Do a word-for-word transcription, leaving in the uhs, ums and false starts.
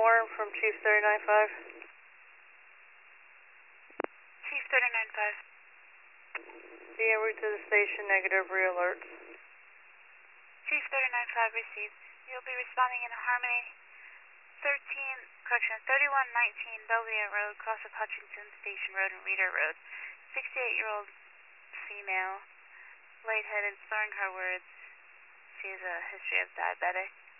more from Chief thirty-nine five. Chief thirty-nine five. Be en route to the station, negative re-alerts. Chief thirty-nine five received. You'll be responding in Harmony thirteen, correction, thirty-one nineteen Belvedere Road, cross of Hutchinson Station Road and Reeder Road. sixty-eight-year-old female, lightheaded, slurring her words. She has a history of diabetic.